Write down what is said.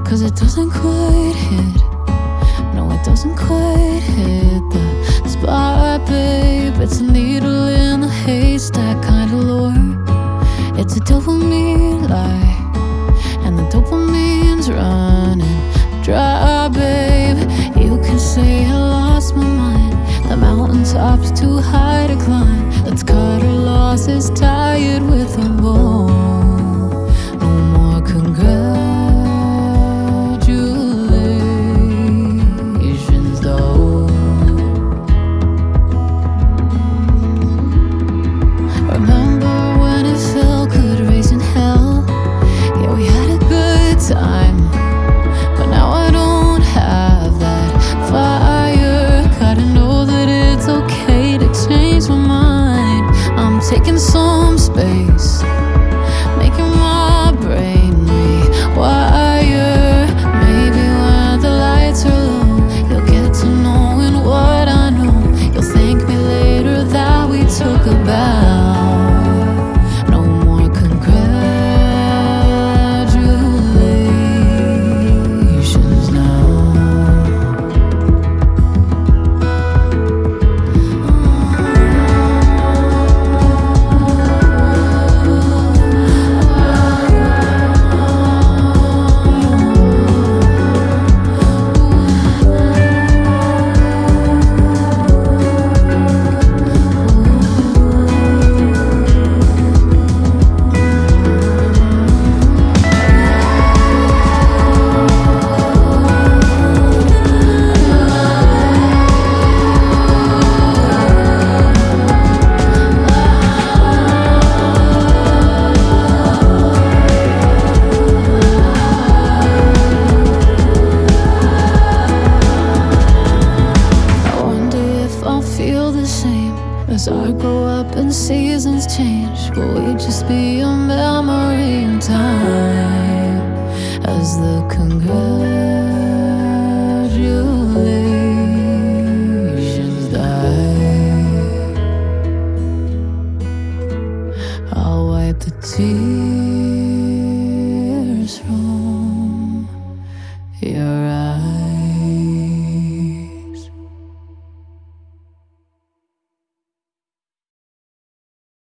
'cause it doesn't quite hit. No, it doesn't quite hit the spot, babe. It's a needle in the haystack kind of lure. It's a dopamine lie, and the dopamine's running dry, babe. You can say I lost my mind. The mountaintop's too high to climb. Let's cut our losses, tie it with a bow. No more congratulations, though. Remember when it felt good, raising hell? Yeah, we had a good time, but now I don't have that fire. Gotta know that it's okay to change my mind. I'm taking some space, making my brain rewire. Maybe when the lights are low, you'll get to knowing what I know. You'll thank me later that we took a bow. No more congratulations now. Feel the same as I grow up and seasons change. Will we just be a memory in time as the congratulations?